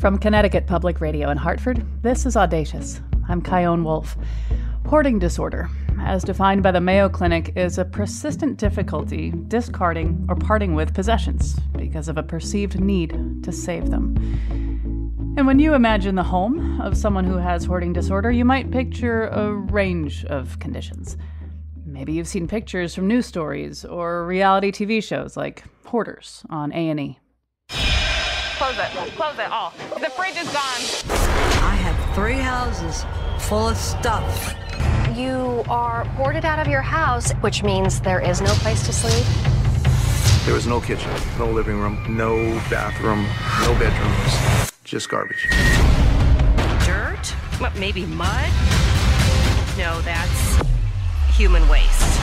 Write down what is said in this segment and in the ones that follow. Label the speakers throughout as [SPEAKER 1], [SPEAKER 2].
[SPEAKER 1] From Connecticut Public Radio in Hartford, this is Audacious. I'm Kyone Wolf. Hoarding disorder, as defined by the Mayo Clinic, is a persistent difficulty discarding or parting with possessions because of a perceived need to save them. And when you imagine the home of someone who has hoarding disorder, you might picture a range of conditions. Maybe you've seen pictures from news stories or reality TV shows like Hoarders on A&E.
[SPEAKER 2] Close it all. The fridge is gone.
[SPEAKER 3] I have 3 houses full of stuff.
[SPEAKER 4] You are hoarded out of your house, which means there is no place to sleep.
[SPEAKER 5] There was no kitchen, no living room, no bathroom, no bedrooms, just garbage.
[SPEAKER 2] Dirt? What, maybe mud? No, that's human waste.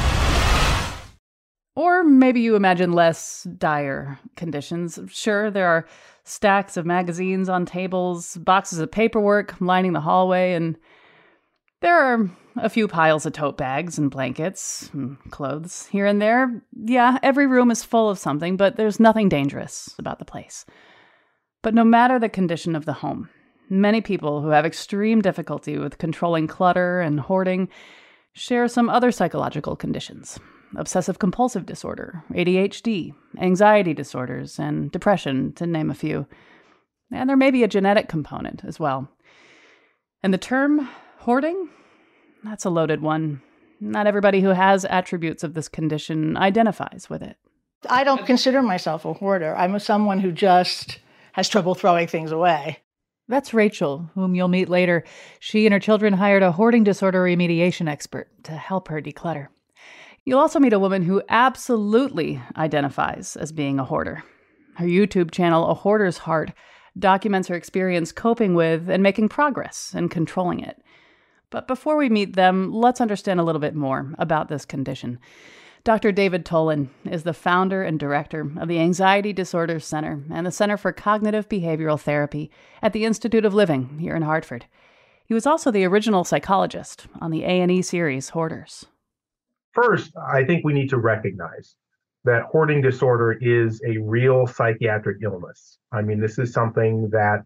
[SPEAKER 1] Or maybe you imagine less dire conditions. Sure, there are stacks of magazines on tables, boxes of paperwork lining the hallway, and there are a few piles of tote bags and blankets and clothes here and there. Yeah, every room is full of something, but there's nothing dangerous about the place. But no matter the condition of the home, many people who have extreme difficulty with controlling clutter and hoarding share some other psychological conditions. Obsessive-compulsive disorder, ADHD, anxiety disorders, and depression, to name a few. And there may be a genetic component as well. And the term hoarding? That's a loaded one. Not everybody who has attributes of this condition identifies with it.
[SPEAKER 6] I don't consider myself a hoarder. I'm someone who just has trouble throwing things away.
[SPEAKER 1] That's Rachel, whom you'll meet later. She and her children hired a hoarding disorder remediation expert to help her declutter. You'll also meet a woman who absolutely identifies as being a hoarder. Her YouTube channel, A Hoarder's Heart, documents her experience coping with and making progress in controlling it. But before we meet them, let's understand a little bit more about this condition. Dr. David Tolan is the founder and director of the Anxiety Disorders Center and the Center for Cognitive Behavioral Therapy at the Institute of Living here in Hartford. He was also the original psychologist on the A&E series Hoarders.
[SPEAKER 7] First, I think we need to recognize that hoarding disorder is a real psychiatric illness. I mean, this is something that,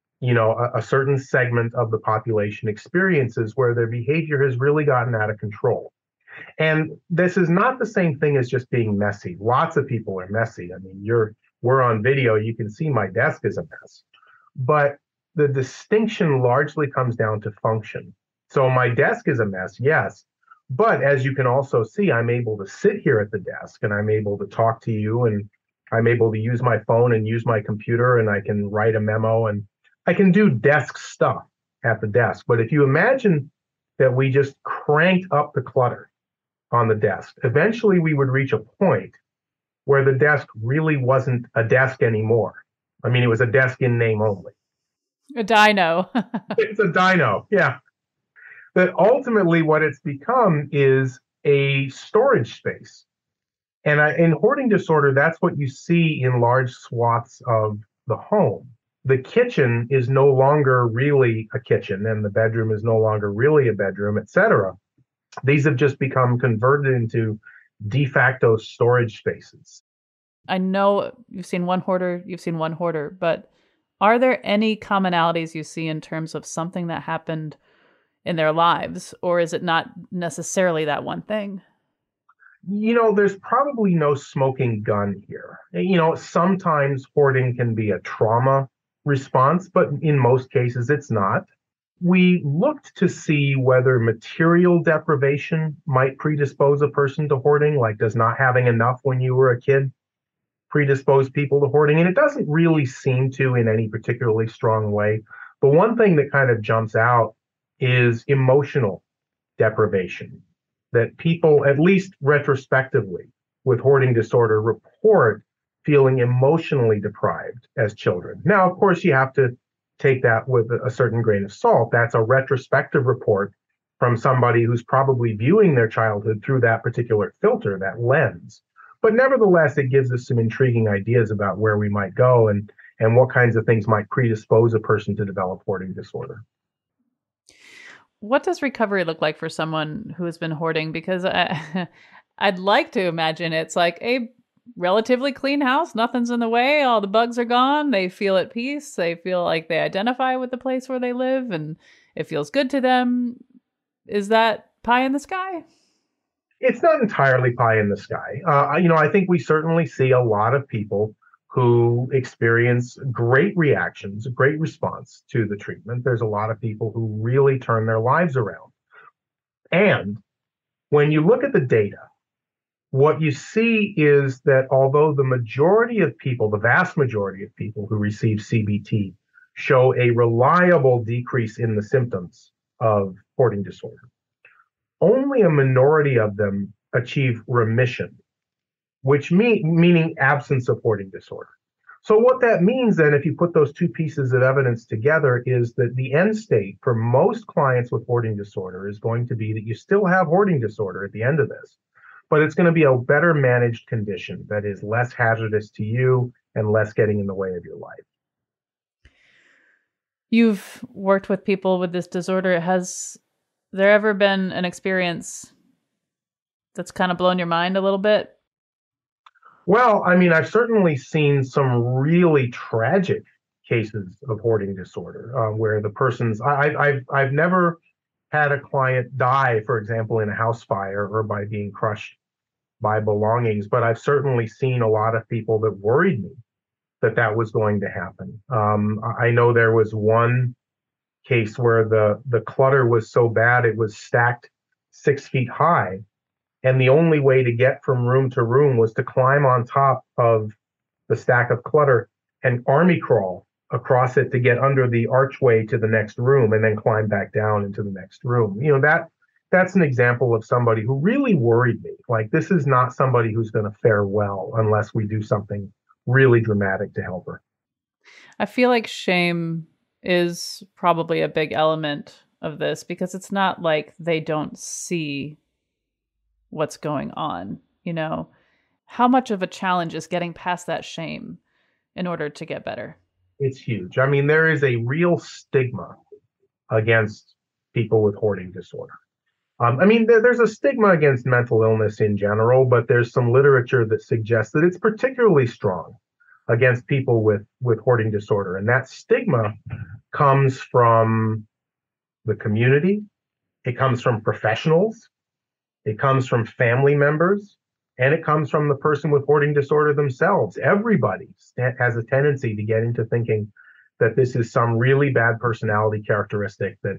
[SPEAKER 7] a certain segment of the population experiences where their behavior has really gotten out of control. And this is not the same thing as just being messy. Lots of people are messy. I mean, we're on video, you can see my desk is a mess. But the distinction largely comes down to function. So my desk is a mess, yes. But as you can also see, I'm able to sit here at the desk and I'm able to talk to you and I'm able to use my phone and use my computer and I can write a memo and I can do desk stuff at the desk. But if you imagine that we just cranked up the clutter on the desk, eventually we would reach a point where the desk really wasn't a desk anymore. I mean, it was a desk in name only.
[SPEAKER 1] A dyno.
[SPEAKER 7] It's a dyno, yeah. But ultimately what it's become is a storage space. And in hoarding disorder, that's what you see in large swaths of the home. The kitchen is no longer really a kitchen, and the bedroom is no longer really a bedroom, etc. These have just become converted into de facto storage spaces.
[SPEAKER 1] I know you've seen one hoarder, but are there any commonalities you see in terms of something that happened in their lives, or is it not necessarily that one thing?
[SPEAKER 7] There's probably no smoking gun here. Sometimes hoarding can be a trauma response, but in most cases it's not. We looked to see whether material deprivation might predispose a person to hoarding, like does not having enough when you were a kid predispose people to hoarding? And it doesn't really seem to in any particularly strong way. But one thing that kind of jumps out is emotional deprivation, that people, at least retrospectively, with hoarding disorder report feeling emotionally deprived as children. Now, of course, you have to take that with a certain grain of salt. That's a retrospective report from somebody who's probably viewing their childhood through that particular filter, that lens. But nevertheless, it gives us some intriguing ideas about where we might go and what kinds of things might predispose a person to develop hoarding disorder.
[SPEAKER 1] What does recovery look like for someone who has been hoarding? Because I'd like to imagine it's like a relatively clean house. Nothing's in the way. All the bugs are gone. They feel at peace. They feel like they identify with the place where they live and it feels good to them. Is that pie in the sky?
[SPEAKER 7] It's not entirely pie in the sky. I think we certainly see a lot of people who experience great reactions, a great response to the treatment. There's a lot of people who really turn their lives around. And when you look at the data, what you see is that although the majority of people, the vast majority of people who receive CBT show a reliable decrease in the symptoms of hoarding disorder, only a minority of them achieve remission, which meaning absence of hoarding disorder. So what that means then, if you put those two pieces of evidence together, is that the end state for most clients with hoarding disorder is going to be that you still have hoarding disorder at the end of this, but it's going to be a better managed condition that is less hazardous to you and less getting in the way of your life.
[SPEAKER 1] You've worked with people with this disorder. Has there ever been an experience that's kind of blown your mind a little bit?
[SPEAKER 7] Well, I mean, I've certainly seen some really tragic cases of hoarding disorder where the person's. I've never had a client die, for example, in a house fire or by being crushed by belongings, but I've certainly seen a lot of people that worried me that was going to happen. I know there was one case where the clutter was so bad it was stacked 6 feet high. And the only way to get from room to room was to climb on top of the stack of clutter and army crawl across it to get under the archway to the next room and then climb back down into the next room. That's an example of somebody who really worried me. Like, this is not somebody who's going to fare well unless we do something really dramatic to help her.
[SPEAKER 1] I feel like shame is probably a big element of this because it's not like they don't see what's going on. How much of a challenge is getting past that shame in order to get better?
[SPEAKER 7] It's huge. I mean, there is a real stigma against people with hoarding disorder. There's a stigma against mental illness in general, but there's some literature that suggests that it's particularly strong against people with hoarding disorder. And that stigma comes from the community. It comes from professionals. It comes from family members, and it comes from the person with hoarding disorder themselves. Everybody has a tendency to get into thinking that this is some really bad personality characteristic that,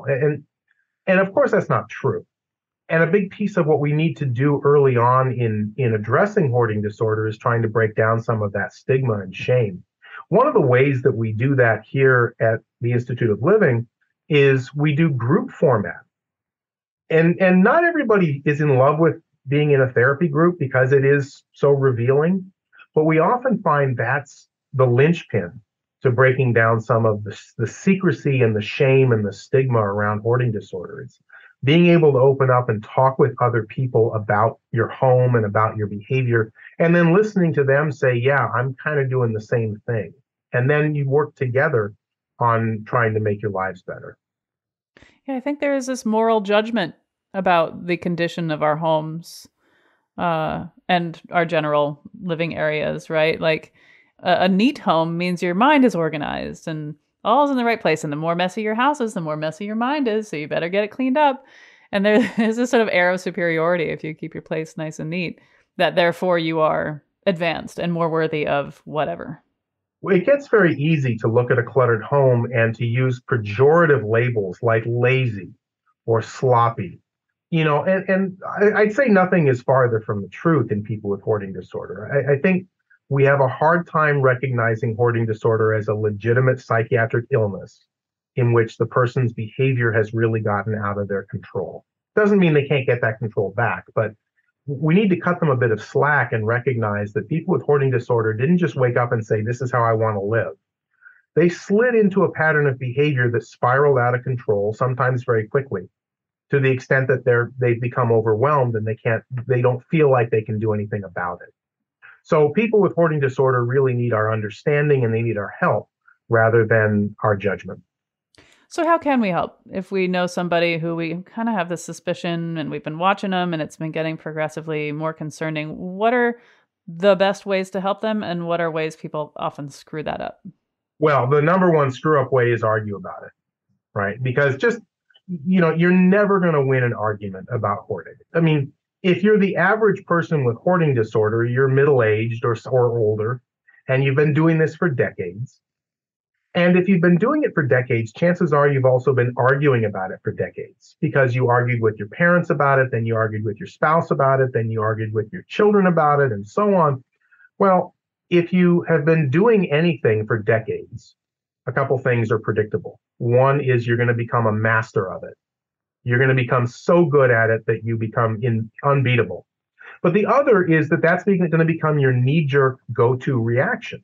[SPEAKER 7] and of course that's not true. And a big piece of what we need to do early on in addressing hoarding disorder is trying to break down some of that stigma and shame. One of the ways that we do that here at the Institute of Living is we do group format. And not everybody is in love with being in a therapy group because it is so revealing, but we often find that's the linchpin to breaking down some of the secrecy and the shame and the stigma around hoarding disorder. It's being able to open up and talk with other people about your home and about your behavior, and then listening to them say, yeah, I'm kind of doing the same thing. And then you work together on trying to make your lives better.
[SPEAKER 1] Yeah, I think there is this moral judgment about the condition of our homes and our general living areas, right? Like a neat home means your mind is organized and all's in the right place. And the more messy your house is, the more messy your mind is. So you better get it cleaned up. And there's this sort of air of superiority if you keep your place nice and neat, that therefore you are advanced and more worthy of whatever.
[SPEAKER 7] Well, it gets very easy to look at a cluttered home and to use pejorative labels like lazy or sloppy, and I'd say nothing is farther from the truth in people with hoarding disorder. I think we have a hard time recognizing hoarding disorder as a legitimate psychiatric illness in which the person's behavior has really gotten out of their control. Doesn't mean they can't get that control back, but we need to cut them a bit of slack and recognize that people with hoarding disorder didn't just wake up and say, this is how I want to live. They slid into a pattern of behavior that spiraled out of control, sometimes very quickly, to the extent that they've become overwhelmed and they don't feel like they can do anything about it. So people with hoarding disorder really need our understanding and they need our help rather than our judgment.
[SPEAKER 1] So how can we help if we know somebody who we kind of have this suspicion and we've been watching them and it's been getting progressively more concerning? What are the best ways to help them, and what are ways people often screw that up?
[SPEAKER 7] Well, the number one screw up way is argue about it, right? Because just, you're never going to win an argument about hoarding. I mean, if you're the average person with hoarding disorder, you're middle-aged or older, and you've been doing this for decades. And if you've been doing it for decades, chances are you've also been arguing about it for decades, because you argued with your parents about it, then you argued with your spouse about it, then you argued with your children about it, and so on. Well, if you have been doing anything for decades, a couple things are predictable. One is you're going to become a master of it. You're going to become so good at it that you become unbeatable. But the other is that's going to become your knee-jerk go-to reaction.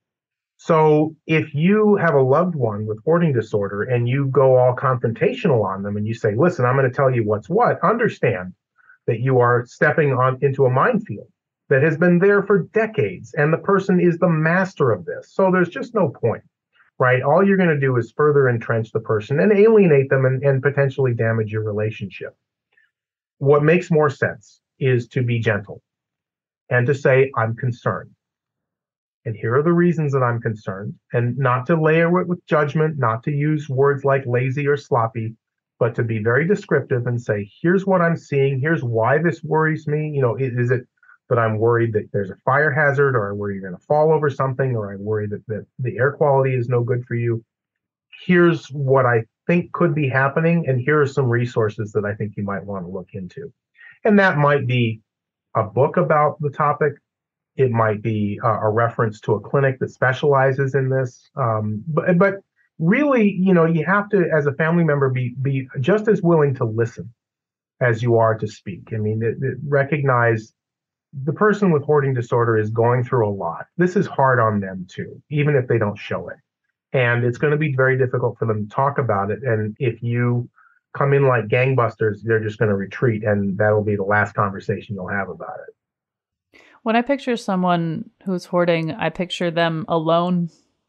[SPEAKER 7] So if you have a loved one with hoarding disorder and you go all confrontational on them and you say, listen, I'm going to tell you what's what, understand that you are stepping into a minefield that has been there for decades, and the person is the master of this. So there's just no point, right? All you're going to do is further entrench the person and alienate them and potentially damage your relationship. What makes more sense is to be gentle and to say, I'm concerned. And here are the reasons that I'm concerned, and not to layer it with judgment, not to use words like lazy or sloppy, but to be very descriptive and say, here's what I'm seeing. Here's why this worries me. Is it that I'm worried that there's a fire hazard, or I worry you're going to fall over something, or I worry that the air quality is no good for you? Here's what I think could be happening, and here are some resources that I think you might want to look into. And that might be a book about the topic. It might be a reference to a clinic that specializes in this. But really, you have to, as a family member, be just as willing to listen as you are to speak. I mean, recognize the person with hoarding disorder is going through a lot. This is hard on them too, even if they don't show it. And it's going to be very difficult for them to talk about it. And if you come in like gangbusters, they're just going to retreat, and that'll be the last conversation you'll have about it.
[SPEAKER 1] When I picture someone who's hoarding, I picture them alone.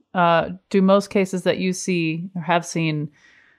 [SPEAKER 1] Do most cases that you see or have seen,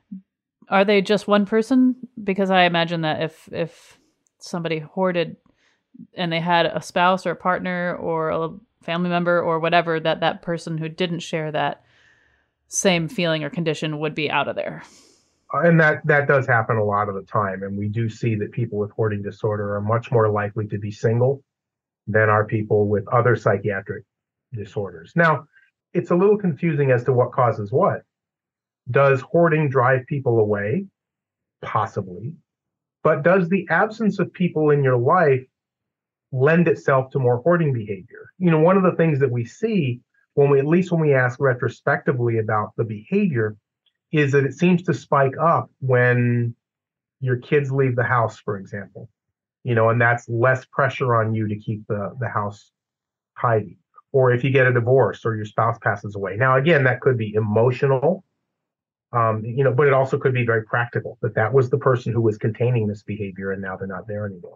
[SPEAKER 1] are they just one person? Because I imagine that if somebody hoarded and they had a spouse or a partner or a family member or whatever, that person who didn't share that same feeling or condition would be out of there.
[SPEAKER 7] And that does happen a lot of the time. And we do see that people with hoarding disorder are much more likely to be single than are people with other psychiatric disorders. Now, it's a little confusing as to what causes what. Does hoarding drive people away? Possibly. But does the absence of people in your life lend itself to more hoarding behavior? One of the things that we see when we ask retrospectively about the behavior is that it seems to spike up when your kids leave the house, for example. And that's less pressure on you to keep the house tidy. Or if you get a divorce or your spouse passes away. Now, again, that could be emotional, but it also could be very practical, that was the person who was containing this behavior and now they're not there anymore.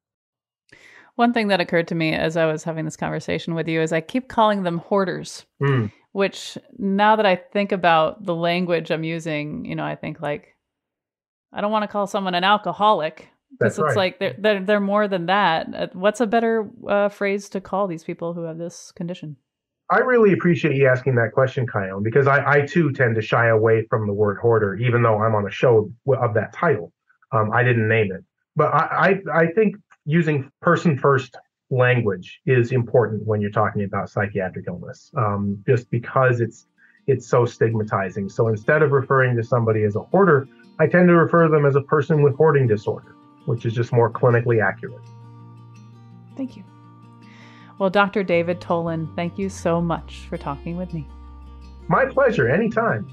[SPEAKER 1] One thing that occurred to me as I was having this conversation with you is I keep calling them hoarders, which now that I think about the language I'm using, I think like, I don't want to call someone an alcoholic. Because it's right. Like they're more than that. What's a better phrase to call these people who have this condition?
[SPEAKER 7] I really appreciate you asking that question, Kyone, because I too tend to shy away from the word hoarder, even though I'm on a show of that title. I didn't name it. But I think using person-first language is important when you're talking about psychiatric illness, just because it's so stigmatizing. So instead of referring to somebody as a hoarder, I tend to refer to them as a person with hoarding disorder, which is just more clinically accurate.
[SPEAKER 1] Thank you. Well, Dr. David Tolan, thank you so much for talking with me.
[SPEAKER 7] My pleasure, anytime.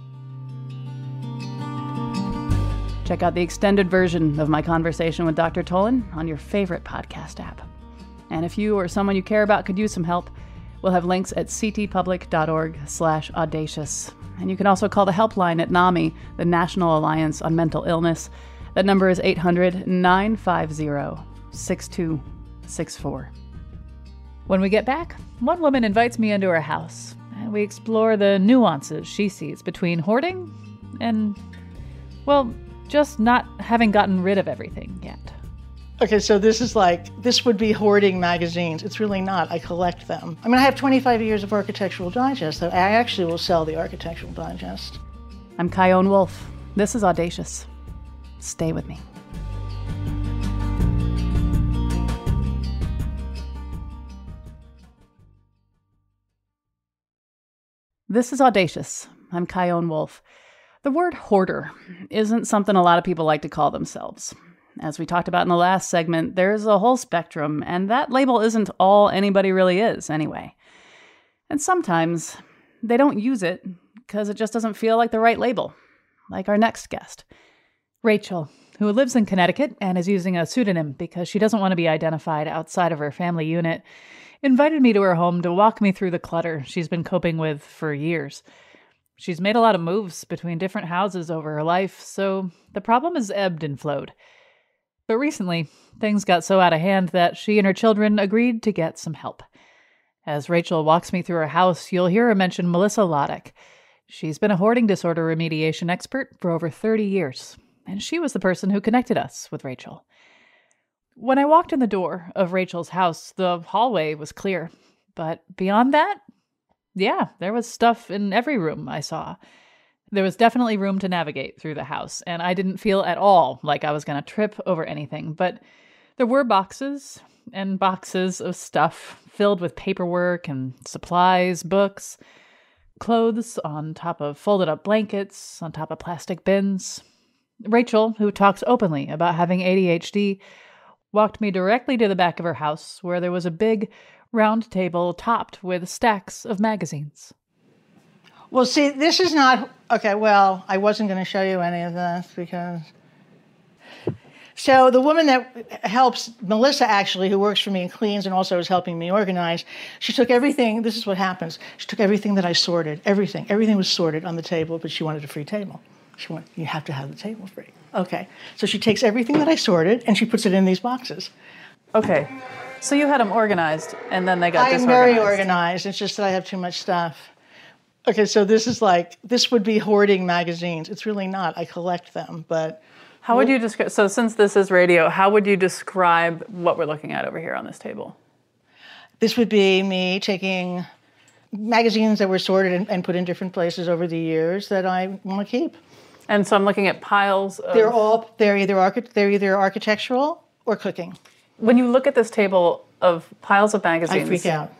[SPEAKER 1] Check out the extended version of my conversation with Dr. Tolan on your favorite podcast app. And if you or someone you care about could use some help, we'll have links at ctpublic.org/audacious. And you can also call the helpline at NAMI, the National Alliance on Mental Illness. That number is 800-950-6264. When we get back, one woman invites me into her house, and we explore the nuances she sees between hoarding and, well, just not having gotten rid of everything yet.
[SPEAKER 6] Okay, so this would be hoarding magazines. It's really not. I collect them. I mean, I have 25 years of Architectural Digest. I actually will sell the Architectural Digest.
[SPEAKER 1] I'm Chion Wolf. This is Audacious. Stay with me. This is Audacious. I'm Chion Wolf. The word hoarder isn't something a lot of people like to call themselves. As we talked about in the last segment, there's a whole spectrum, and that label isn't all anybody really is, anyway. And sometimes they don't use it because it just doesn't feel like the right label, like our next guest. Rachel, who lives in Connecticut and is using a pseudonym because she doesn't want to be identified outside of her family unit, invited me to her home to walk me through the clutter she's been coping with for years. She's made a lot of moves between different houses over her life, so the problem has ebbed and flowed. But recently, things got so out of hand that she and her children agreed to get some help. As Rachel walks me through her house, you'll hear her mention Melissa Loddick. She's been a hoarding disorder remediation expert for over 30 years, and she was the person who connected us with Rachel. When I walked in the door of Rachel's house, the hallway was clear. But beyond that, yeah, there was stuff in every room I saw. There was definitely room to navigate through the house, and I didn't feel at all like I was going to trip over anything. But there were boxes and boxes of stuff filled with paperwork and supplies, books, clothes on top of folded up blankets, on top of plastic bins. Rachel, who talks openly about having ADHD, walked me directly to the back of her house where there was a big round table topped with stacks of magazines.
[SPEAKER 6] Well, see, this is not... Okay, well, I wasn't going to show you any of this because... So the woman that helps, Melissa actually, who works for me and cleans and also is helping me organize, she took everything... This is what happens. She took everything that I sorted, everything. Everything was sorted on the table, but she wanted a free table. You have to have the table free. Okay, so she takes everything that I sorted and she puts it in these boxes.
[SPEAKER 1] Okay, so you had them organized and then they got disorganized.
[SPEAKER 6] I'm very organized. It's just that I have too much stuff. Okay, so this would be hoarding magazines. It's really not. I collect them, but...
[SPEAKER 1] How would you describe... So since this is radio, how would you describe what we're looking at over here on this table?
[SPEAKER 6] This would be me taking magazines that were sorted and put in different places over the years that I want to keep.
[SPEAKER 1] And so I'm looking at piles of...
[SPEAKER 6] They're either architectural or cooking.
[SPEAKER 1] When you look at this table of piles of magazines...
[SPEAKER 6] I freak out.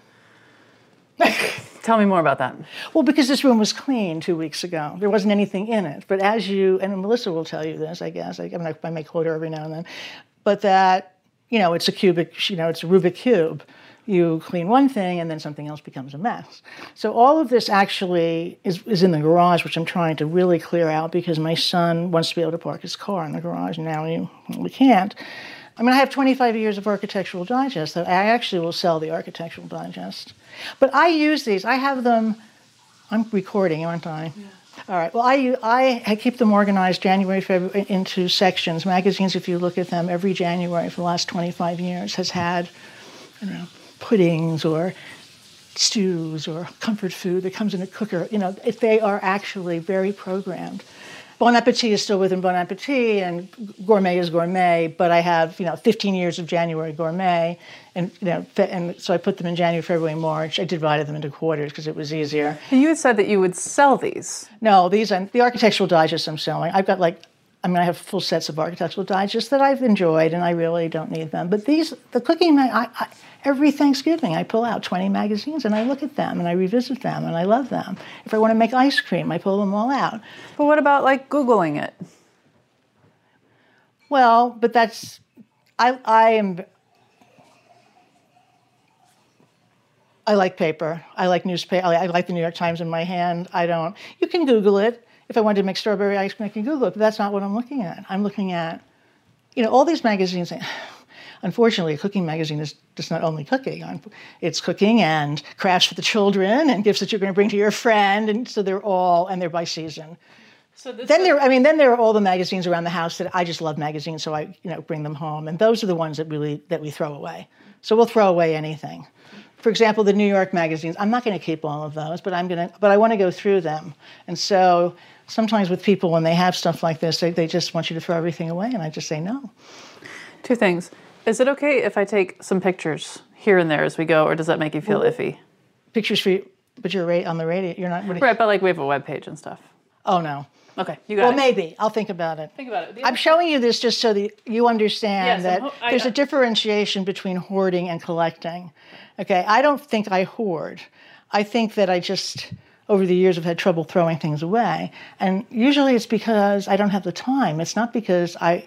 [SPEAKER 1] Tell me more about that.
[SPEAKER 6] Well, because this room was clean 2 weeks ago. There wasn't anything in it. But as you... And Melissa will tell you this, I guess. I may quote her every now and then. But that, it's a cubic... it's a Rubik cube. You clean one thing and then something else becomes a mess. So all of this actually is in the garage, which I'm trying to really clear out because my son wants to be able to park his car in the garage. Now we can't. I mean, I have 25 years of Architectural Digest. So I actually will sell the Architectural Digest. But I use these. I have them. I'm recording, aren't I? Yeah. All right. Well, I keep them organized January, February into sections. Magazines, if you look at them, every January for the last 25 years has had, puddings or stews or comfort food that comes in a cooker. If they are actually very programmed. Bon Appetit is still within Bon Appetit, and Gourmet is Gourmet, but I have, 15 years of January Gourmet, and so I put them in January, February, March. I divided them into quarters because it was easier.
[SPEAKER 1] You had said that you would sell these.
[SPEAKER 6] No, the Architectural Digest I'm selling. I've got I have full sets of Architectural Digests that I've enjoyed, and I really don't need them. But the cooking, every Thanksgiving I pull out 20 magazines, and I look at them, and I revisit them, and I love them. If I want to make ice cream, I pull them all out.
[SPEAKER 1] But what about, Googling it?
[SPEAKER 6] Well, but that's... I like paper. I like newspaper. I like the New York Times in my hand. You can Google it. If I wanted to make strawberry ice cream, I can Google it, but that's not what I'm looking at. I'm looking at, all these magazines. Unfortunately, a cooking magazine is just not only cooking. It's cooking and crafts for the children and gifts that you're going to bring to your friend, and so they're by season. So then there are all the magazines around the house that I just love magazines, so I bring them home, and those are the ones that we throw away. So we'll throw away anything. For example, the New York magazines. I'm not going to keep all of those, but I want to go through them. And so sometimes with people, when they have stuff like this, they just want you to throw everything away, and I just say no.
[SPEAKER 1] Two things. Is it okay if I take some pictures here and there as we go, or does that make you feel iffy?
[SPEAKER 6] Pictures for you, but you're on the radio. You're not.
[SPEAKER 1] Right, but like we have a webpage and stuff.
[SPEAKER 6] Oh no.
[SPEAKER 1] Okay, you got it.
[SPEAKER 6] Well, maybe. I'll think about it.
[SPEAKER 1] Think about it.
[SPEAKER 6] I'm showing you this just so that you understand
[SPEAKER 1] Yes,
[SPEAKER 6] that there's a differentiation between hoarding and collecting. Okay, I don't think I hoard. I think that I just, over the years, have had trouble throwing things away. And usually it's because I don't have the time. It's not because I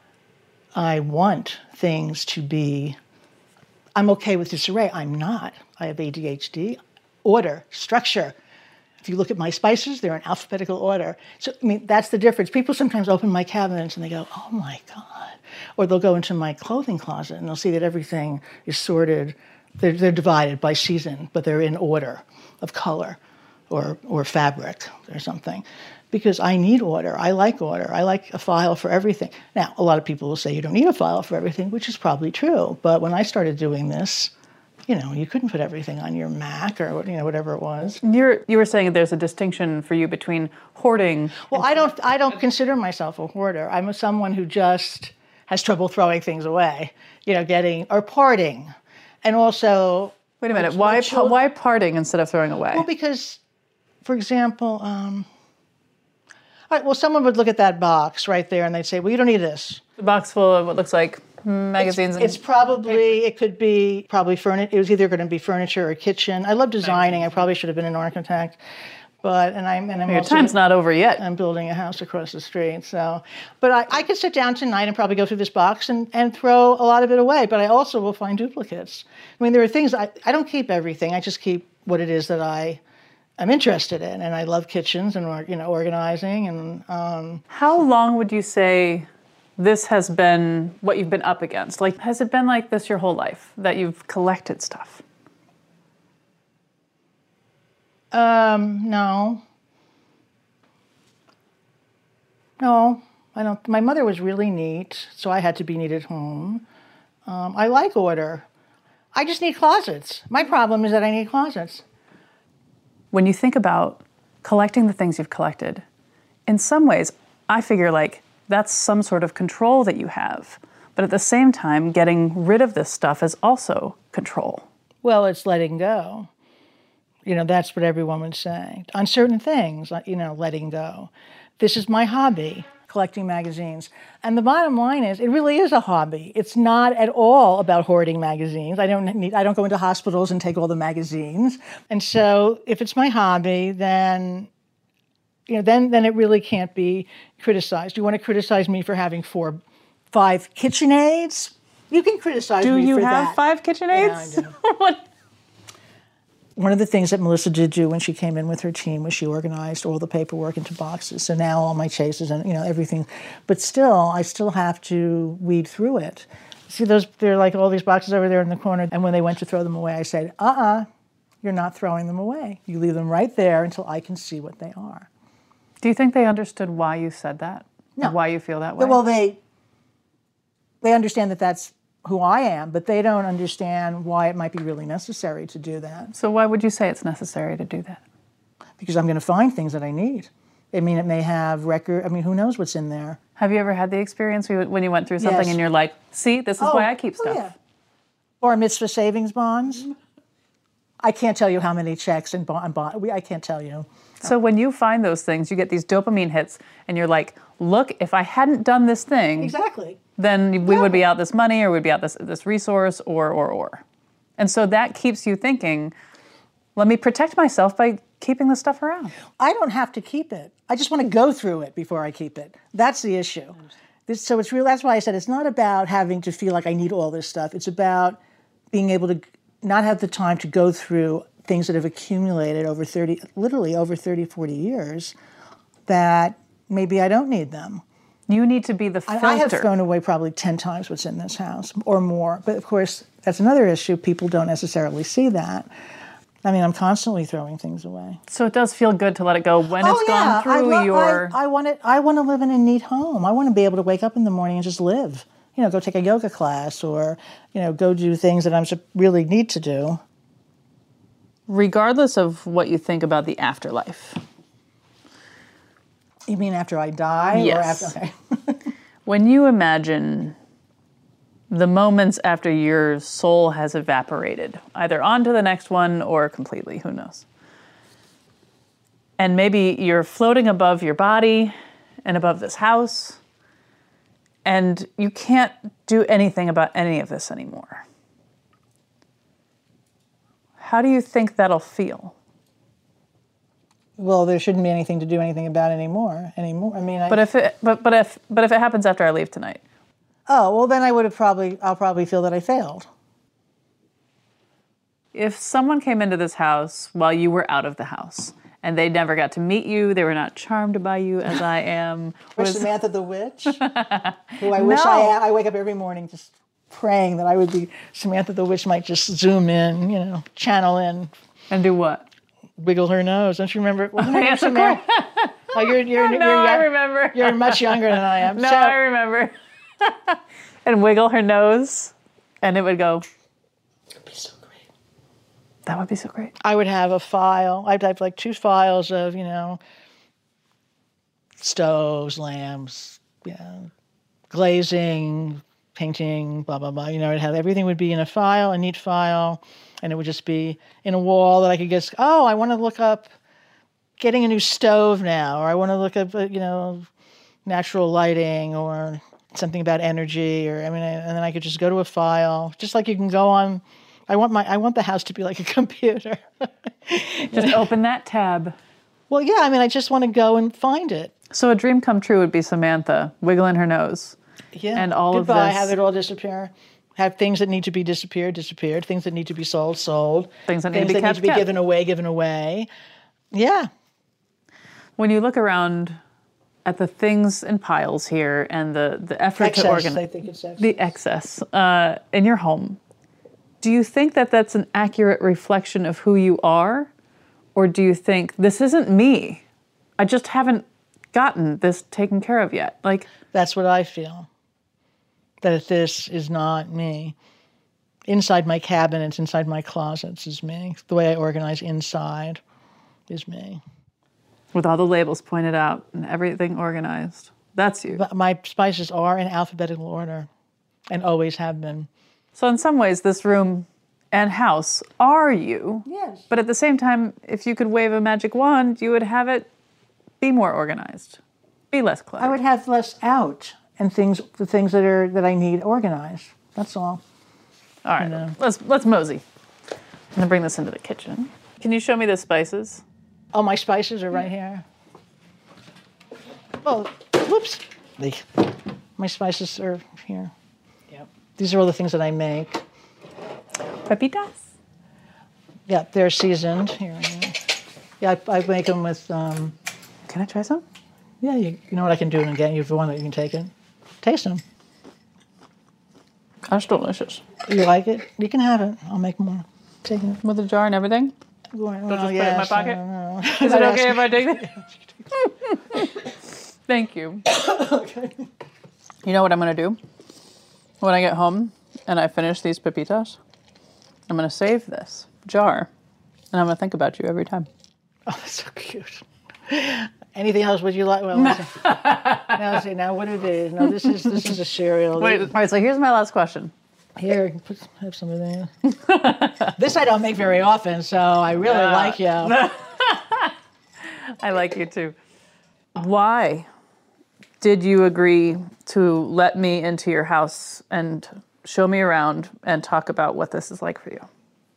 [SPEAKER 6] want things to be, I'm okay with disarray. I'm not. I have ADHD. Order, structure. If you look at my spices, they're in alphabetical order. So, I mean, that's the difference. People sometimes open my cabinets and they go, oh my God. Or they'll go into my clothing closet and they'll see that everything is sorted. They're divided by season, but they're in order of color or fabric or something. Because I need order. I like order. I like a file for everything. Now, a lot of people will say you don't need a file for everything, which is probably true. But when I started doing this, you couldn't put everything on your Mac or whatever it was.
[SPEAKER 1] You were saying there's a distinction for you between hoarding.
[SPEAKER 6] Well, I don't consider myself a hoarder. I'm someone who just has trouble throwing things away, or parting, and also.
[SPEAKER 1] Wait a minute. Why parting instead of throwing away?
[SPEAKER 6] Well, because, for example, all right. Well, someone would look at that box right there and they'd say, "Well, you don't need this."
[SPEAKER 1] The box full of what looks like magazines.
[SPEAKER 6] It's probably, it could be probably furniture. It was either going to be furniture or kitchen. I love designing. I probably should have been an architect, but I'm
[SPEAKER 1] Your
[SPEAKER 6] also,
[SPEAKER 1] time's not over yet.
[SPEAKER 6] I'm building a house across the street. So, but I could sit down tonight and probably go through this box and throw a lot of it away. But I also will find duplicates. I mean, there are things I don't keep everything. I just keep what it is that I'm interested in, and I love kitchens and organizing and.
[SPEAKER 1] How long would you say this has been what you've been up against? Like, has it been like this your whole life, that you've collected stuff?
[SPEAKER 6] No. No, I don't. My mother was really neat, so I had to be neat at home. I like order. I just need closets. My problem is that I need closets.
[SPEAKER 1] When you think about collecting the things you've collected, in some ways, I figure like that's some sort of control that you have. But at the same time, getting rid of this stuff is also control.
[SPEAKER 6] Well, it's letting go. That's what everyone would say. On certain things, letting go. This is my hobby, collecting magazines. And the bottom line is, it really is a hobby. It's not at all about hoarding magazines. I don't go into hospitals and take all the magazines. And so if it's my hobby, then then it really can't be criticized. You want to criticize me for having 5 KitchenAids? You can criticize me for that.
[SPEAKER 1] Do you have 5 KitchenAids?
[SPEAKER 6] Yeah, I do. One of the things that Melissa did do when she came in with her team was she organized all the paperwork into boxes. So now all my chases and everything, but still, I still have to weed through it. See there are like all these boxes over there in the corner, and when they went to throw them away, I said, you're not throwing them away. You leave them right there until I can see what they are.
[SPEAKER 1] Do you think they understood why you said that?
[SPEAKER 6] No.
[SPEAKER 1] Or why you feel that way?
[SPEAKER 6] Well, they understand that that's who I am, but they don't understand why it might be really necessary to do that.
[SPEAKER 1] So why would you say it's necessary to do that?
[SPEAKER 6] Because I'm going to find things that I need. I mean, it may have who knows what's in there.
[SPEAKER 1] Have you ever had the experience when you went through something
[SPEAKER 6] Yes.
[SPEAKER 1] and you're like, see, this is why I keep stuff?
[SPEAKER 6] Yeah. Or mitzvah savings bonds. I can't tell you how many checks and I can't tell you.
[SPEAKER 1] So when you find those things, you get these dopamine hits, and you're like, look, if I hadn't done this thing,
[SPEAKER 6] Exactly.
[SPEAKER 1] then we would be out this money, or we'd be out this resource, or. And so that keeps you thinking, let me protect myself by keeping this stuff around.
[SPEAKER 6] I don't have to keep it. I just want to go through it before I keep it. That's the issue. So it's real. That's why I said it's not about having to feel like I need all this stuff. It's about being able to not have the time to go through things that have accumulated over 30, 40 years that maybe I don't need them.
[SPEAKER 1] You need to be the filter.
[SPEAKER 6] I have thrown away probably 10 times what's in this house or more. But of course, that's another issue. People don't necessarily see that. I mean, I'm constantly throwing things away.
[SPEAKER 1] So it does feel good to let it go when it's gone through your...
[SPEAKER 6] I want to live in a neat home. I want to be able to wake up in the morning and just live. Go take a yoga class or, go do things that I really need to do.
[SPEAKER 1] Regardless of what you think about the afterlife.
[SPEAKER 6] You mean after I die?
[SPEAKER 1] Yes.
[SPEAKER 6] Or after, okay.
[SPEAKER 1] When you imagine
[SPEAKER 8] the moments after your soul has evaporated, either onto the next one or completely, who knows. And maybe you're floating above your body and above this house, and you can't do anything about any of this anymore. How do you think that'll feel?
[SPEAKER 6] Well, there shouldn't be anything to do anything about anymore. I mean,
[SPEAKER 8] But if it happens after I leave tonight,
[SPEAKER 6] oh, well, then I'll probably feel that I failed.
[SPEAKER 8] if someone came into this house while you were out of the house and they never got to meet you, they were not charmed by you as I am.
[SPEAKER 6] Or Samantha the Witch, who I wish I wake up every morning just praying that I would be Samantha the Witch might just zoom in, channel in.
[SPEAKER 8] And do what?
[SPEAKER 6] Wiggle her nose. Don't you remember? Wasn't that Samantha? Oh,
[SPEAKER 8] I remember.
[SPEAKER 6] You're much younger than I am.
[SPEAKER 8] No, I remember. And wiggle her nose, and it would go.
[SPEAKER 6] That'd be so great.
[SPEAKER 8] That would be so great.
[SPEAKER 6] I would have a file. I'd have like 2 files of, stoves, lamps, glazing, painting, blah, blah, blah. I'd have everything would be in a neat file, and it would just be in a wall that I could guess, I want to look up getting a new stove now, or I want to look up, natural lighting, or something about energy, and then I could just go to a file, just like you can go on. I want the house to be like a computer.
[SPEAKER 8] Just open that tab.
[SPEAKER 6] Well, yeah, I just want to go and find it.
[SPEAKER 8] So a dream come true would be Samantha wiggling her nose.
[SPEAKER 6] Yeah.
[SPEAKER 8] And all
[SPEAKER 6] Goodbye,
[SPEAKER 8] of this.
[SPEAKER 6] have it all disappear. Have things that need to be disappeared. Things that need to be sold.
[SPEAKER 8] Things that need to be kept.
[SPEAKER 6] Given away. Yeah.
[SPEAKER 8] When you look around at the things in piles here and the effort to organize,
[SPEAKER 6] I think it's excess.
[SPEAKER 8] the excess in your home, do you think that that's an accurate reflection of who you are? Or do you think, this isn't me, I just haven't gotten this taken care of yet?
[SPEAKER 6] That's what I feel. That this is not me. Inside my cabinets, inside my closets is me. The way I organize inside is me.
[SPEAKER 8] With all the labels pointed out and everything organized. That's you.
[SPEAKER 6] But my spices are in alphabetical order and always have been.
[SPEAKER 8] So in some ways, this room and house are you.
[SPEAKER 6] Yes.
[SPEAKER 8] But at the same time, if you could wave a magic wand, you would have it be more organized, be less cluttered.
[SPEAKER 6] I would have less out and the things that I need organized. That's all.
[SPEAKER 8] All right, let's mosey. I'm gonna bring this into the kitchen. Can you show me the spices?
[SPEAKER 6] Oh, my spices are right here. Oh, whoops. My spices are here. Yep. These are all the things that I make.
[SPEAKER 8] Pepitas?
[SPEAKER 6] Yeah, they're seasoned. Here. Yeah, I make them with.
[SPEAKER 8] Can I try some?
[SPEAKER 6] Yeah, you know what I can do and get you if you want it. You can take it. Taste them.
[SPEAKER 8] That's delicious.
[SPEAKER 6] You like it? You can have it. I'll make more. Take it.
[SPEAKER 8] With a jar and everything?
[SPEAKER 6] Well,
[SPEAKER 8] Don't just put it in my pocket?
[SPEAKER 6] No.
[SPEAKER 8] Is it okay if I take it? Thank you.
[SPEAKER 6] Okay.
[SPEAKER 8] You know what I'm going to do? When I get home and I finish these pepitas, I'm going to save this jar, and I'm going to think about you every time.
[SPEAKER 6] Oh, that's so cute. Anything else would you like? Well, now what it is? No, this is a cereal.
[SPEAKER 8] Wait, all right, so here's my last question.
[SPEAKER 6] Here, have some of that. This I don't make very often, so I really like you.
[SPEAKER 8] I like you too. Why did you agree to let me into your house and show me around and talk about what this is like for you?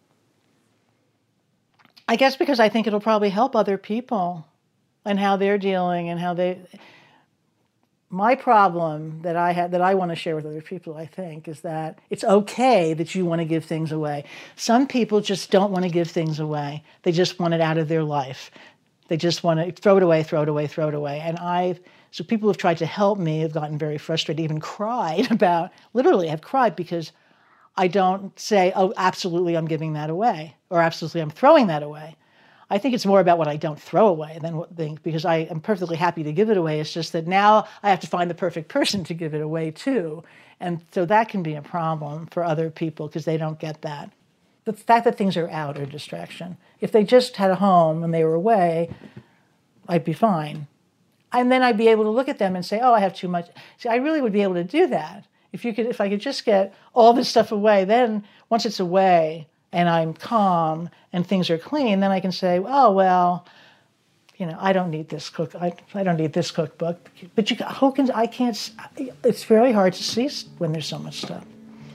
[SPEAKER 6] I guess because I think it'll probably help other people and how they're dealing and how they... My problem that I want to share with other people, I think, is that it's okay that you want to give things away. Some people just don't want to give things away. They just want it out of their life. They just want to throw it away, throw it away, throw it away. And so people who've tried to help me have gotten very frustrated, even literally have cried because I don't say, oh, absolutely, I'm giving that away, or absolutely, I'm throwing that away. I think it's more about what I don't throw away because I am perfectly happy to give it away. It's just that now I have to find the perfect person to give it away to. And so that can be a problem for other people because they don't get that. The fact that things are out are a distraction. If they just had a home and they were away, I'd be fine. And then I'd be able to look at them and say, oh, I have too much. See, I really would be able to do that If I could just get all this stuff away, then once it's away and I'm calm and things are clean, then I can say, oh, well, I don't need this I don't need this cookbook. But I can't, it's very hard to see when there's so much stuff.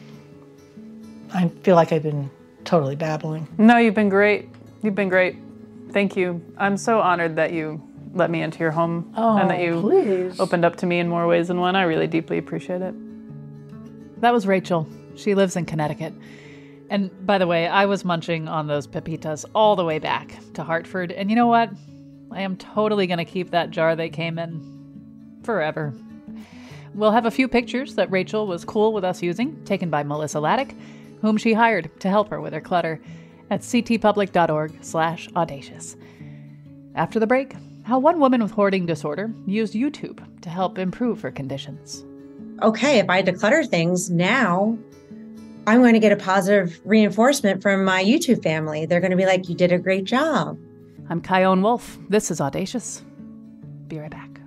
[SPEAKER 6] I feel like I've been totally babbling.
[SPEAKER 8] No, you've been great. You've been great. Thank you. I'm so honored that you let me into your home and that you opened up to me in more ways than one. I really deeply appreciate it.
[SPEAKER 1] That was Rachel. She lives in Connecticut. And by the way, I was munching on those pepitas all the way back to Hartford. And you know what? I am totally going to keep that jar they came in forever. We'll have a few pictures that Rachel was cool with us using, taken by Melissa Laddick, whom she hired to help her with her clutter, at ctpublic.org/audacious. After the break, how one woman with hoarding disorder used YouTube to help improve her conditions.
[SPEAKER 9] Okay, if I declutter things now, I'm going to get a positive reinforcement from my YouTube family. They're going to be like, you did a great job.
[SPEAKER 1] I'm Chion Wolf. This is Audacious. Be right back.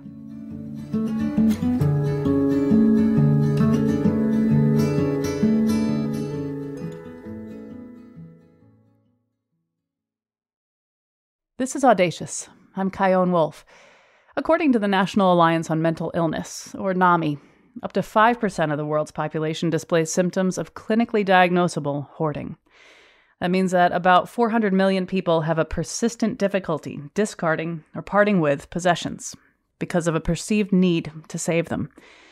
[SPEAKER 1] This is Audacious. I'm Chion Wolf. According to the National Alliance on Mental Illness, or NAMI, up to 5% of the world's population displays symptoms of clinically diagnosable hoarding. That means that about 400 million people have a persistent difficulty discarding or parting with possessions because of a perceived need to save them.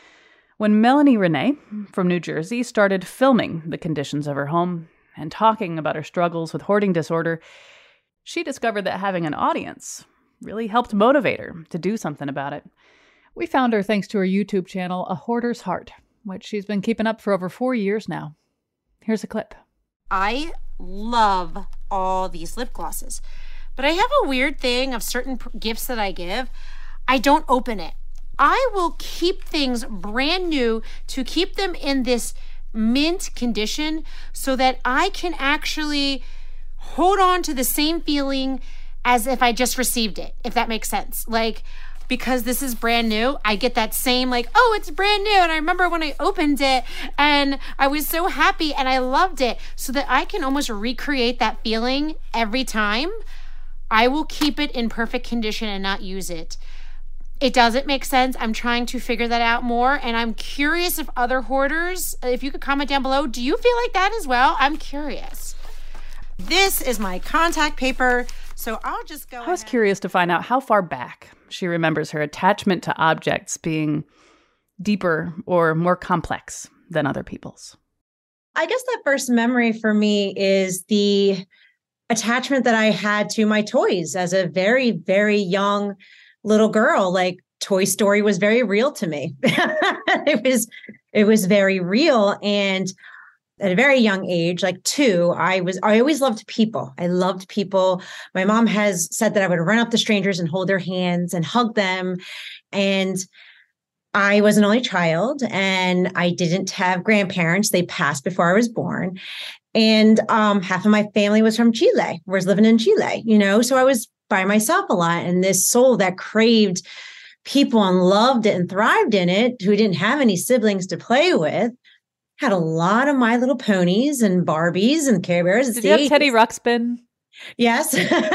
[SPEAKER 1] When Melanie Renee from New Jersey started filming the conditions of her home and talking about her struggles with hoarding disorder, she discovered that having an audience really helped motivate her to do something about it. We found her thanks to her YouTube channel, A Hoarder's Heart, which she's been keeping up for over 4 years now. Here's a clip.
[SPEAKER 10] I love all these lip glosses, but I have a weird thing of certain gifts that I give. I don't open it. I will keep things brand new to keep them in this mint condition so that I can actually hold on to the same feeling as if I just received it, if that makes sense. Like, because this is brand new, I get that same like, oh, it's brand new. And I remember when I opened it and I was so happy and I loved it, so that I can almost recreate that feeling every time. I will keep it in perfect condition and not use it. It doesn't make sense. I'm trying to figure that out more. And I'm curious if other hoarders, if you could comment down below, do you feel like that as well? I'm curious. This is my contact paper, so I'll just go
[SPEAKER 1] I was curious to find out how far back she remembers her attachment to objects being deeper or more complex than other people's.
[SPEAKER 9] I guess that first memory for me is the attachment that I had to my toys as a very, very young little girl. Like, Toy Story was very real to me. It was very real. And at a very young age, like 2, I always loved people. I loved people. My mom has said that I would run up to strangers and hold their hands and hug them. And I was an only child and I didn't have grandparents. They passed before I was born. And half of my family was from Chile, was living in Chile, so I was by myself a lot. And this soul that craved people and loved it and thrived in it, who didn't have any siblings to play with, had a lot of My Little Ponies and Barbies and Care Bears.
[SPEAKER 1] Did you have Teddy Ruxpin?
[SPEAKER 9] Yes.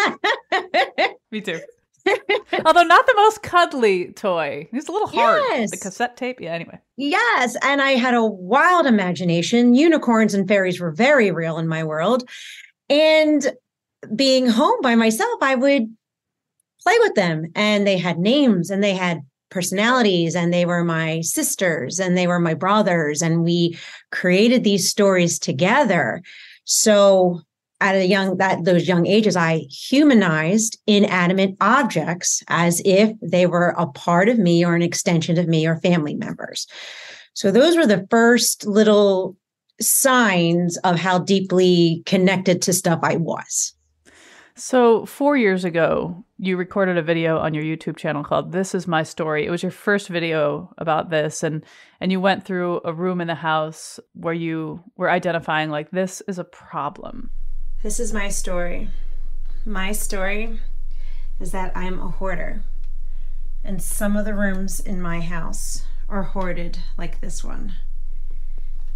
[SPEAKER 1] Me too. Although not the most cuddly toy. It was a little hard.
[SPEAKER 9] Yes.
[SPEAKER 1] The cassette tape. Yeah, anyway.
[SPEAKER 9] Yes. And I had a wild imagination. Unicorns and fairies were very real in my world. And being home by myself, I would play with them. And they had names and they had personalities, and they were my sisters and they were my brothers, and we created these stories together. So at those young ages, I humanized inanimate objects as if they were a part of me or an extension of me or family members. So those were the first little signs of how deeply connected to stuff I was.
[SPEAKER 1] So 4 years ago, you recorded a video on your YouTube channel called This Is My Story. It was your first video about this, and you went through a room in the house where you were identifying, like, this is a problem.
[SPEAKER 10] This is my story. My story is that I'm a hoarder, and some of the rooms in my house are hoarded like this one.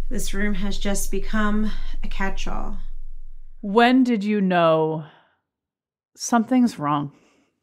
[SPEAKER 9] This room has just become a catch-all.
[SPEAKER 1] When did you know something's wrong?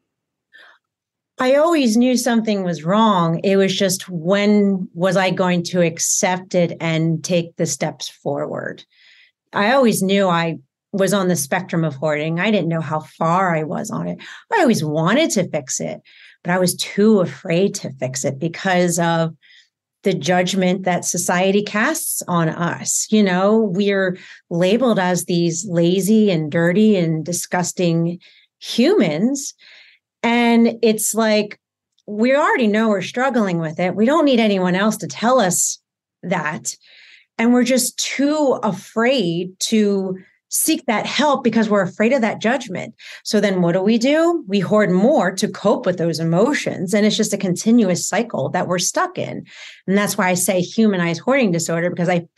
[SPEAKER 9] I always knew something was wrong. It was just, when was I going to accept it and take the steps forward? I always knew I was on the spectrum of hoarding. I didn't know how far I was on it. I always wanted to fix it, but I was too afraid to fix it because of the judgment that society casts on us. You know, we're labeled as these lazy and dirty and disgusting humans. And it's like, we already know we're struggling with it. We don't need anyone else to tell us that. And we're just too afraid to seek that help because we're afraid of that judgment. So then what do? We hoard more to cope with those emotions. And it's just a continuous cycle that we're stuck in. And that's why I say humanized hoarding disorder, because I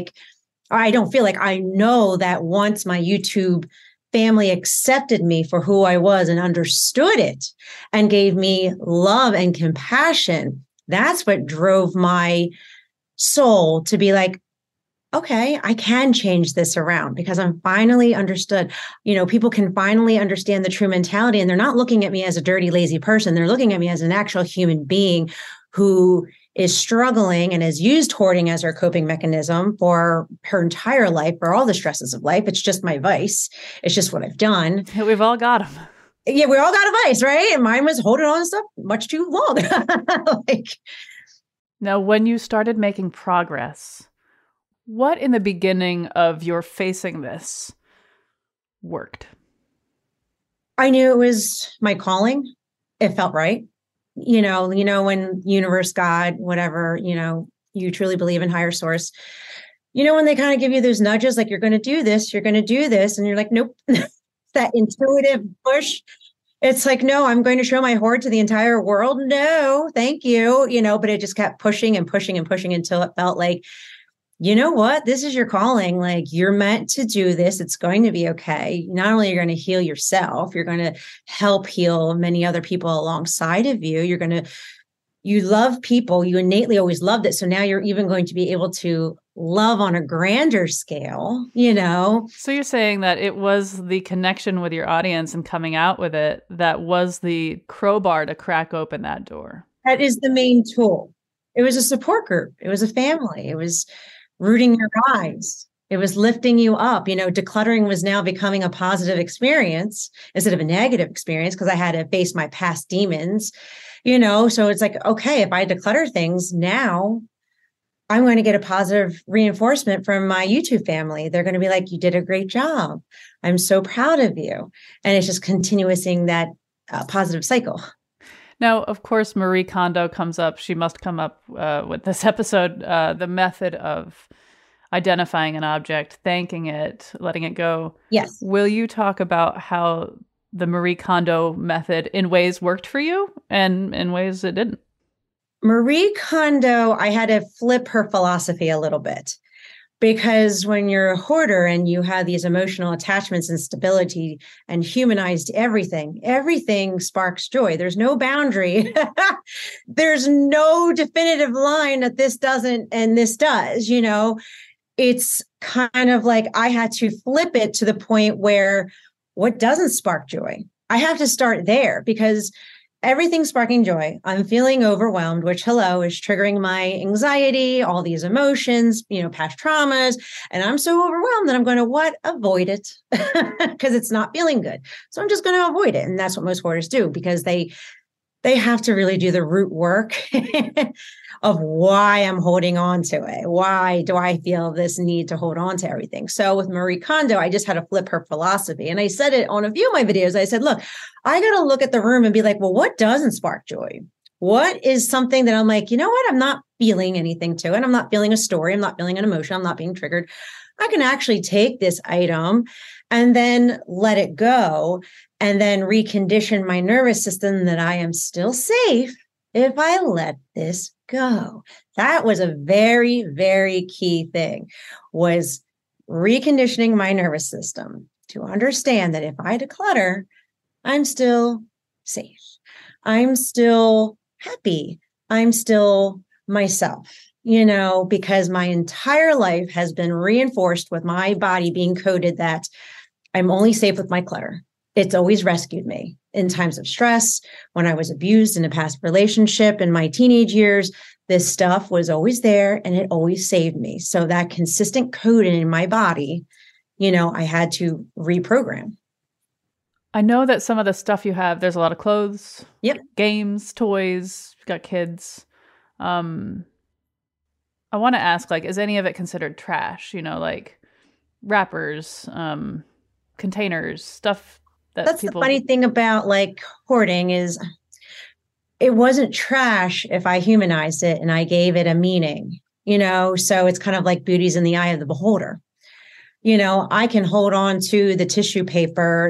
[SPEAKER 9] know that once my YouTube family accepted me for who I was and understood it and gave me love and compassion, that's what drove my soul to be like, okay, I can change this around because I'm finally understood. You know, people can finally understand the true mentality, and they're not looking at me as a dirty, lazy person. They're looking at me as an actual human being who is struggling and has used hoarding as her coping mechanism for her entire life, for all the stresses of life. It's just my vice. It's just what I've done.
[SPEAKER 1] We've all got them.
[SPEAKER 9] Yeah, we all got a vice, right? And mine was holding on to stuff much too long.
[SPEAKER 1] Now, when you started making progress, what in the beginning of your facing this worked?
[SPEAKER 9] I knew it was my calling. It felt right. You know, when universe, God, whatever, you truly believe in higher source, when they kind of give you those nudges, like, you're going to do this, and you're like, nope, that intuitive push. It's like, no, I'm going to show my hoard to the entire world. No, thank you. But it just kept pushing and pushing and pushing until it felt like, you know what? This is your calling. Like, you're meant to do this. It's going to be okay. Not only are you going to heal yourself, you're going to help heal many other people alongside of you. You love people. You innately always loved it. So now you're even going to be able to love on a grander scale,
[SPEAKER 1] So you're saying that it was the connection with your audience and coming out with it that was the crowbar to crack open that door.
[SPEAKER 9] That is the main tool. It was a support group. It was a family. It was rooting your eyes. It was lifting you up. Decluttering was now becoming a positive experience instead of a negative experience because I had to face my past demons, so it's like, okay, if I declutter things now, I'm going to get a positive reinforcement from my YouTube family. They're going to be like, you did a great job. I'm so proud of you. And it's just continuing that positive cycle.
[SPEAKER 1] Now, of course, Marie Kondo comes up. She must come up with this episode, the method of identifying an object, thanking it, letting it go.
[SPEAKER 9] Yes.
[SPEAKER 1] Will you talk about how the Marie Kondo method in ways worked for you and in ways it didn't?
[SPEAKER 9] Marie Kondo, I had to flip her philosophy a little bit. Because when you're a hoarder and you have these emotional attachments and stability and humanized everything sparks joy. There's no boundary. There's no definitive line that this doesn't and this does, It's kind of like I had to flip it to the point where what doesn't spark joy? I have to start there because everything's sparking joy. I'm feeling overwhelmed, which, is triggering my anxiety, all these emotions, past traumas. And I'm so overwhelmed that I'm going to avoid it because it's not feeling good. So I'm just going to avoid it. And that's what most hoarders do because they have to really do the root work of why I'm holding on to it. Why do I feel this need to hold on to everything? So with Marie Kondo, I just had to flip her philosophy. And I said it on a few of my videos. I said, look, I got to look at the room and be like, well, what doesn't spark joy? What is something that I'm like, you know what? I'm not feeling anything to it. I'm not feeling a story. I'm not feeling an emotion. I'm not being triggered. I can actually take this item and then let it go and then recondition my nervous system that I am still safe if I let this go. That was a very, very key thing, was reconditioning my nervous system to understand that if I declutter, I'm still safe. I'm still happy. I'm still myself. because my entire life has been reinforced with my body being coded that I'm only safe with my clutter. It's always rescued me in times of stress, when I was abused in a past relationship in my teenage years. This stuff was always there and it always saved me. So that consistent coding in my body, I had to reprogram.
[SPEAKER 1] I know that some of the stuff you have, there's a lot of clothes,
[SPEAKER 9] yep,
[SPEAKER 1] games, toys, you've got kids. I want to ask, is any of it considered trash? Like wrappers, containers, stuff
[SPEAKER 9] That's the funny thing about hoarding is it wasn't trash if I humanized it and I gave it a meaning, so it's kind of like beauty's in the eye of the beholder. I can hold on to the tissue paper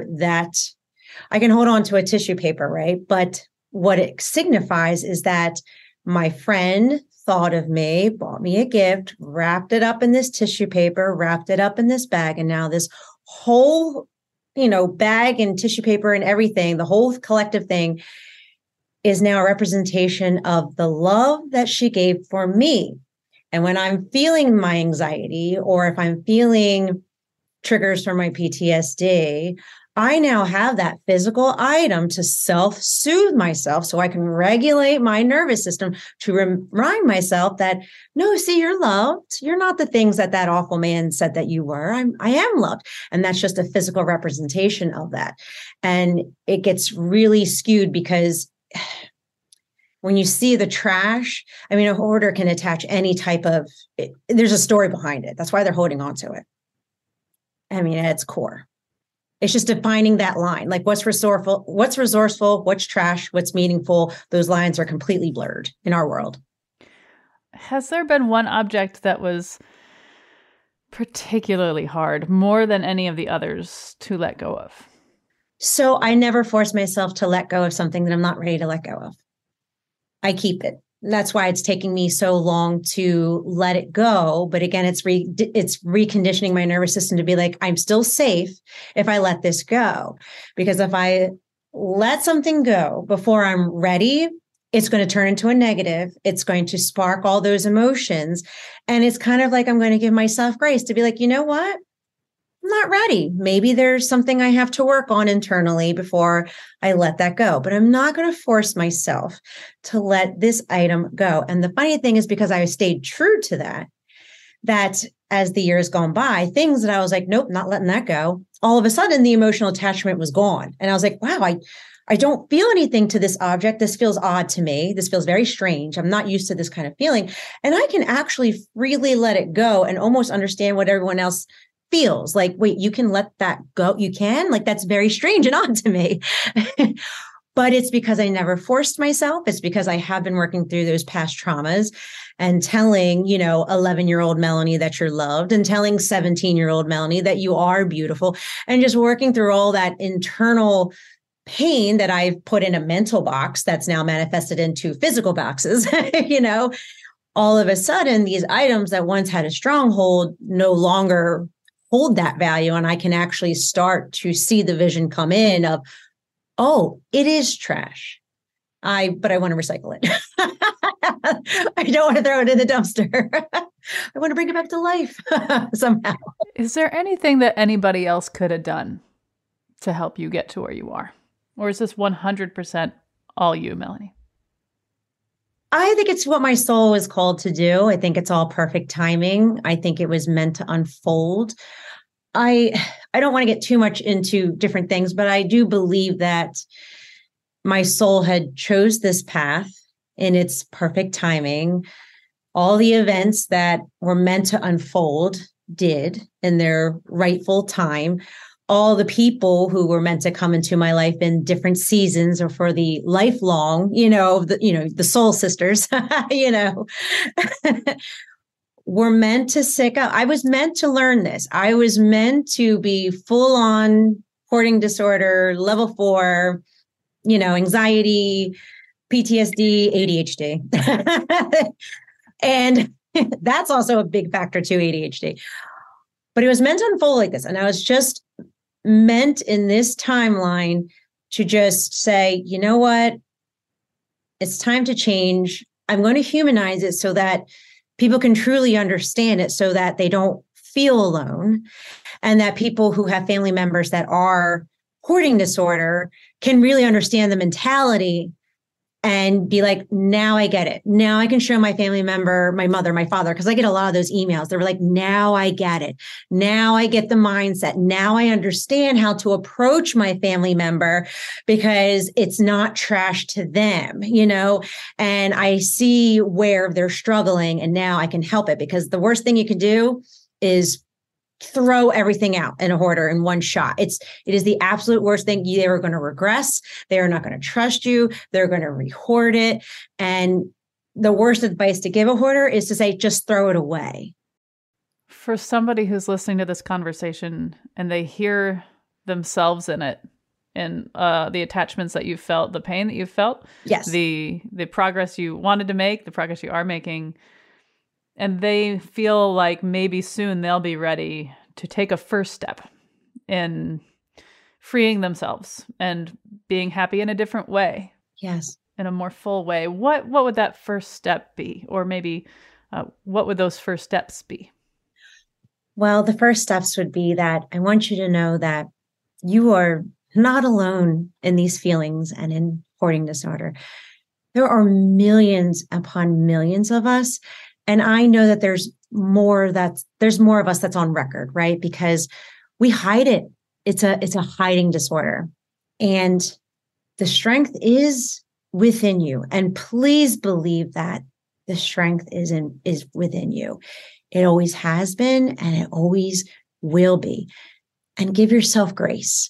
[SPEAKER 9] right? But what it signifies is that my friend thought of me, bought me a gift, wrapped it up in this tissue paper, wrapped it up in this bag. And now this whole, bag and tissue paper and everything, the whole collective thing is now a representation of the love that she gave for me. And when I'm feeling my anxiety, or if I'm feeling triggers from my PTSD, I now have that physical item to self-soothe myself so I can regulate my nervous system to remind myself that, no, see, you're loved. You're not the things that awful man said that you were. I am loved. And that's just a physical representation of that. And it gets really skewed because when you see the trash, a hoarder can attach any type of, there's a story behind it. That's why they're holding on to it. At its core. It's just defining that line, what's resourceful, what's trash, what's meaningful. Those lines are completely blurred in our world.
[SPEAKER 1] Has there been one object that was particularly hard, more than any of the others, to let go of?
[SPEAKER 9] So I never force myself to let go of something that I'm not ready to let go of. I keep it. That's why it's taking me so long to let it go. But again, it's reconditioning my nervous system to be like, I'm still safe if I let this go. Because if I let something go before I'm ready, it's going to turn into a negative. It's going to spark all those emotions. And it's kind of like I'm going to give myself grace to be like, you know what? I'm not ready. Maybe there's something I have to work on internally before I let that go. But I'm not going to force myself to let this item go. And the funny thing is, because I stayed true to that as the years gone by, things that I was like, nope, not letting that go. All of a sudden, the emotional attachment was gone. And I was like, wow, I don't feel anything to this object. This feels odd to me. This feels very strange. I'm not used to this kind of feeling. And I can actually freely let it go and almost understand what everyone else feels like. Wait, you can let that go? You can? That's very strange and odd to me. But it's because I never forced myself. It's because I have been working through those past traumas and telling, 11-year-old Melanie that you're loved, and telling 17-year-old Melanie that you are beautiful, and just working through all that internal pain that I've put in a mental box that's now manifested into physical boxes, all of a sudden, these items that once had a stronghold no longer hold that value. And I can actually start to see the vision come in of, oh, it is trash. But I want to recycle it. I don't want to throw it in the dumpster. I want to bring it back to life somehow.
[SPEAKER 1] Is there anything that anybody else could have done to help you get to where you are? Or is this 100% all you, Melanie?
[SPEAKER 9] I think it's what my soul is called to do. I think it's all perfect timing. I think it was meant to unfold. I don't want to get too much into different things, but I do believe that my soul had chose this path in its perfect timing. All the events that were meant to unfold did in their rightful time. All the people who were meant to come into my life in different seasons or for the lifelong, the soul sisters, were meant to stick up. I was meant to learn this. I was meant to be full on hoarding disorder, level 4, anxiety, PTSD, ADHD. And that's also a big factor too, ADHD. But it was meant to unfold like this. And I was just meant in this timeline to just say, you know what? It's time to change. I'm going to humanize it so that people can truly understand it so that they don't feel alone, and that people who have family members that are hoarding disorder can really understand the mentality and be like, now I get it. Now I can show my family member, my mother, my father, because I get a lot of those emails. They were like, now I get it. Now I get the mindset. Now I understand how to approach my family member because it's not trash to them, and I see where they're struggling, and now I can help it, because the worst thing you can do is throw everything out in a hoarder in one shot. It is the absolute worst thing. They are going to regress. They are not going to trust you. They're going to re-hoard it. And the worst advice to give a hoarder is to say, just throw it away.
[SPEAKER 1] For somebody who's listening to this conversation and they hear themselves in it, in the attachments that you felt, the pain that you felt,
[SPEAKER 9] yes,
[SPEAKER 1] the progress you wanted to make, the progress you are making, and they feel like maybe soon they'll be ready to take a first step in freeing themselves and being happy in a different way.
[SPEAKER 9] Yes.
[SPEAKER 1] In a more full way. What would that first step be? Or maybe what would those first steps be?
[SPEAKER 9] Well, the first steps would be that I want you to know that you are not alone in these feelings and in hoarding disorder. There are millions upon millions of us. And I know that there's more of us that's on record, right? Because we hide it. It's a hiding disorder. And the strength is within you. And please believe that the strength is within you. It always has been, and it always will be. And give yourself grace.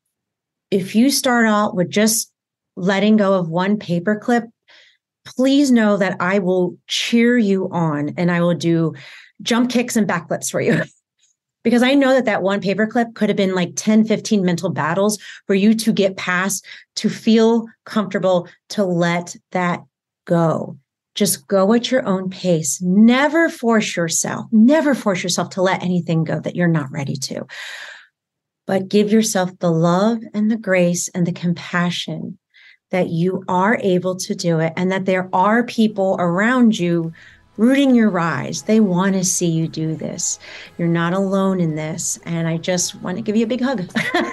[SPEAKER 9] If you start out with just letting go of one paperclip, please know that I will cheer you on, and I will do jump kicks and backflips for you. Because I know that one paperclip could have been like 10, 15 mental battles for you to get past, to feel comfortable, to let that go. Just go at your own pace. Never force yourself to let anything go that you're not ready to. But give yourself the love and the grace and the compassion that you are able to do it, and that there are people around you rooting your rise. They want to see you do this. You're not alone in this. And I just want to give you a big hug.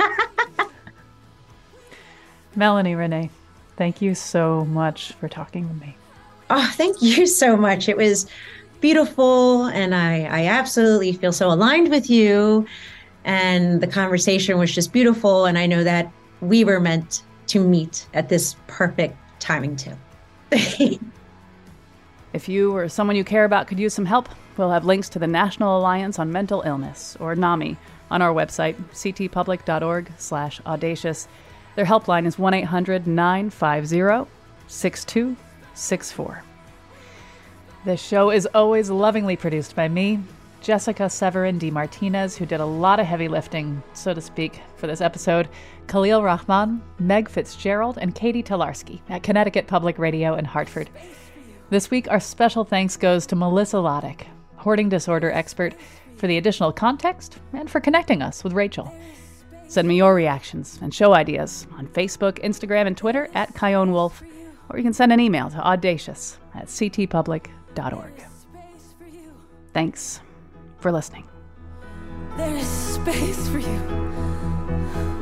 [SPEAKER 1] Melanie Renee, thank you so much for talking with me.
[SPEAKER 9] Oh, thank you so much. It was beautiful. And I absolutely feel so aligned with you. And the conversation was just beautiful. And I know that we were meant to meet at this perfect timing too.
[SPEAKER 1] If you or someone you care about could use some help, we'll have links to the National Alliance on Mental Illness, or NAMI, on our website, ctpublic.org/audacious. Their helpline is 1-800-950-6264. This show is always lovingly produced by me, Jessica Severin D. Martinez, who did a lot of heavy lifting, so to speak, for this episode, Khalil Rahman, Meg Fitzgerald, and Katie Tolarski at Connecticut Public Radio in Hartford. This week, our special thanks goes to Melissa Loddick, hoarding disorder expert, for the additional context and for connecting us with Rachel. Send me your reactions and show ideas on Facebook, Instagram, and Twitter at Kyone Wolf, or you can send an email to audacious@ctpublic.org. Thanks for listening.
[SPEAKER 11] There is space for you.